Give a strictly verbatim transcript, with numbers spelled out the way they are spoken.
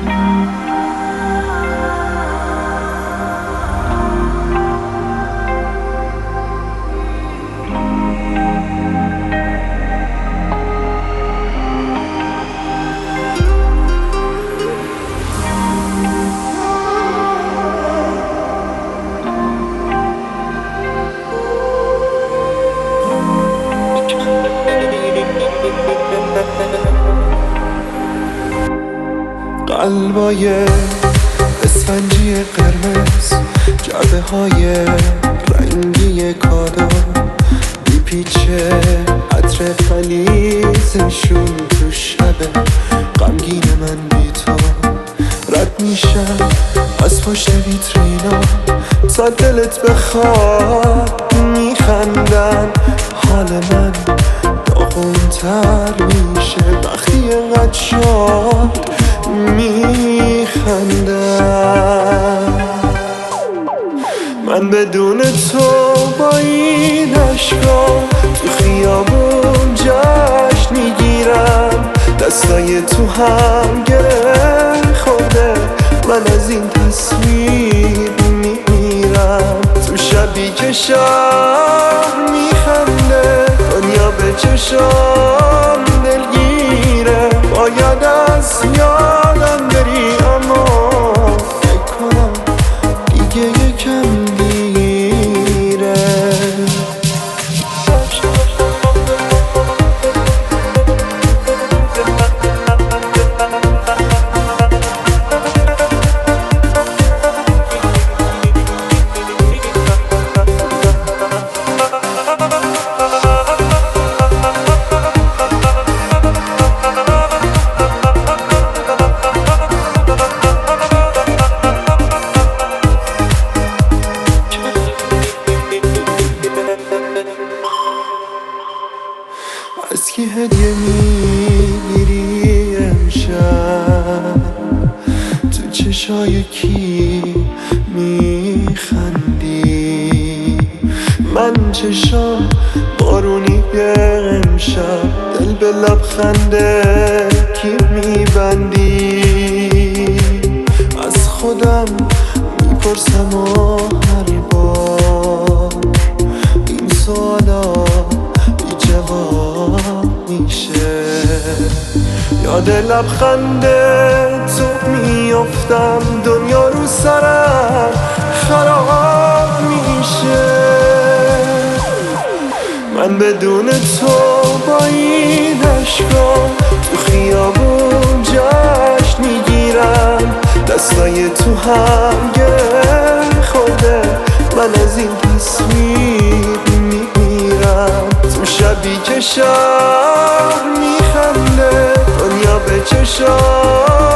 قلبای اسفنجی قرمز، جعبه های رنگی کادو، بیپیچه عطر فلیزشون تو شبه غمگین من بی تو. رد میشم از پشت ویترینا تا دلت بخواد، میخندن حال من داغونتر میشه وقتی اینقدر شاد میخندم. من بدون تو با این عشقا تو خیابون جشن میگیرم، دستای تو هم گره خورده، من از این تصویر میمیرم. تو شبی که شهر میخنده دنیا به چشام دلگیره، باید از یادم بری اما فکر کنم دیگه یکم دیره. از کی هدیه میگیری امشب؟ تو چشای کی میخندی؟ من چشام بارونی امشب، دل به لبخنده کی میبندی؟ از خودم میپرسم و هر بار این سوالا جواب میشه. یاد لبخنده تو میافتم، دنیا رو سرم خراب میشه. من بدون تو با این عشقا تو خیابون جشن میگیرم، دستای تو هم گره خورده، من از این تصویر میمیرم. تو شبی که شهر میخنده دنیا به چشام